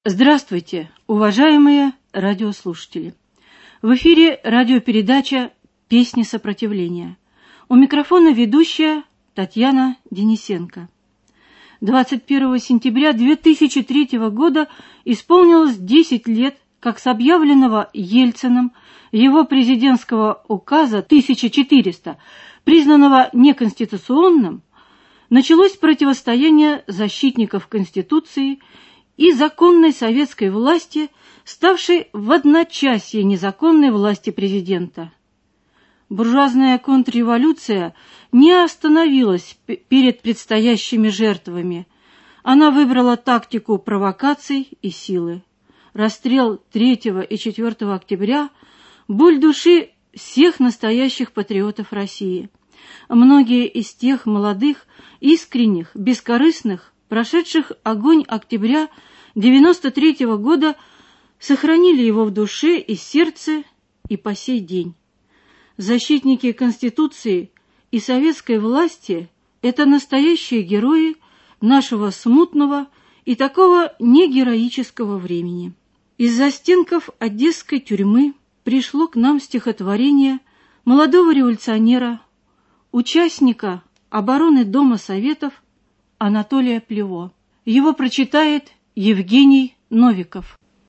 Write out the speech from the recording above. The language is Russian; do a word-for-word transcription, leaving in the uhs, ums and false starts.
Здравствуйте, уважаемые радиослушатели! В эфире радиопередача «Песни сопротивления». У микрофона ведущая Татьяна Денисенко. двадцать первого сентября две тысячи третьего года исполнилось десять лет, как с объявленного Ельциным его президентского указа тысяча четыреста, признанного неконституционным, началось противостояние защитников Конституции и законной советской власти, ставшей в одночасье незаконной власти президента. Буржуазная контрреволюция не остановилась перед предстоящими жертвами. Она выбрала тактику провокаций и силы. Расстрел третьего и четвёртого октября – боль души всех настоящих патриотов России. Многие из тех молодых, искренних, бескорыстных, прошедших огонь октября девяносто третьего года, сохранили его в душе и сердце и по сей день. Защитники Конституции и советской власти – это настоящие герои нашего смутного и такого негероического времени. Из застенков одесской тюрьмы пришло к нам стихотворение молодого революционера, участника обороны Дома Советов Анатолия Плево. Его прочитает Евгений Новиков.